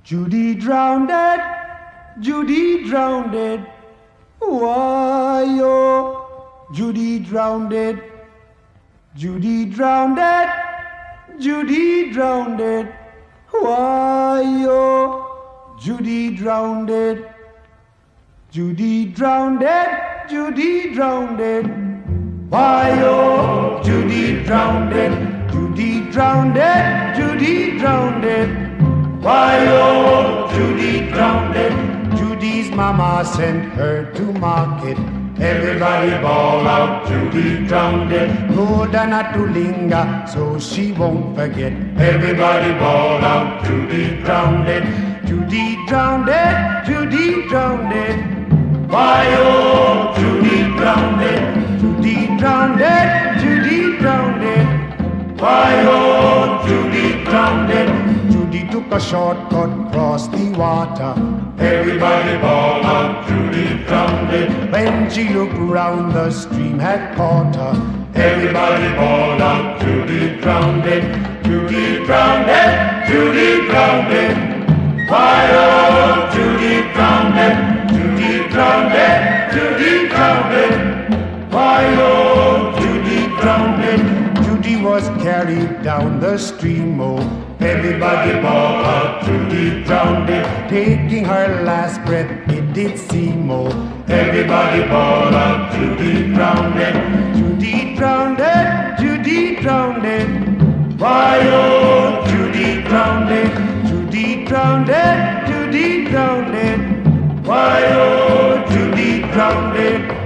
Judy drowned it, Judy drowned it. Why, oh, Judy drowned it, Judy drowned it, Judy drowned it. Why, oh, Judy drowned it, Judy drowned it, Judy drowned it. Why, oh, Judy drowned it, Judy drowned it, Judy drowned it. Why, oh, Judy drowned it. Judy's mama sent her to market. Everybody bawl out, Judy drowned it. Told her not to linger, so she won't forget. Everybody bawl out, Judy drowned it. Judy drowned it, Judy drowned it. Why, oh, Judy drowned it. Judy drowned it, Judy drowned it. Why, oh, Judy drowned it. Judy took a shortcut across the water. Everybody bawled out, Judy drowned it. When she looked round, the stream had caught her. Everybody bawled out, Judy drowned it. Judy drowned it, Judy drowned it. Why, oh, Judy drowned it. Judy drowned it, Judy drowned it. Why, oh, Judy drowned it. Judy was carried down the stream, oh. Everybody bawled out, Judy drowned it. Taking her last breath, it did seem, oh. Everybody bawled out, Judy drowned it. Judy drowned it, Judy drowned it. Why, oh, Judy drowned it. Judy drowned it, Judy drowned it. Why, oh, Judy drowned it.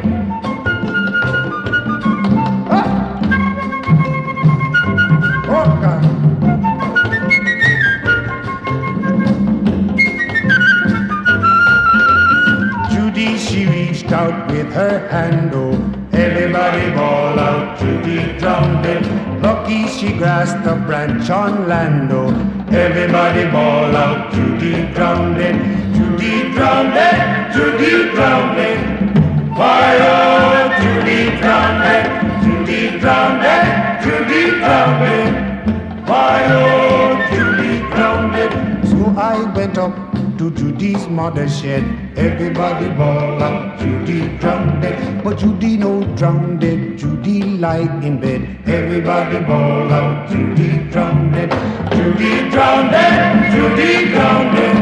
She reached out with her hand, oh. Everybody bawled out, Judy drowned it. Lucky she grasped a branch on land, oh. Everybody bawled out, Judy drowned it. Judy drowned it, Judy drowned it. Why, oh, Judy drowned it. Judy drowned it, Judy drowned it. Why, oh, Judy drowned it. So I went up to Judy's mother's shed. Everybody bawled out, Judy drowned it. But Judy no drowned it, Judy lie in bed. Everybody bawled out, Judy drowned it. Judy drowned it, Judy drowned it.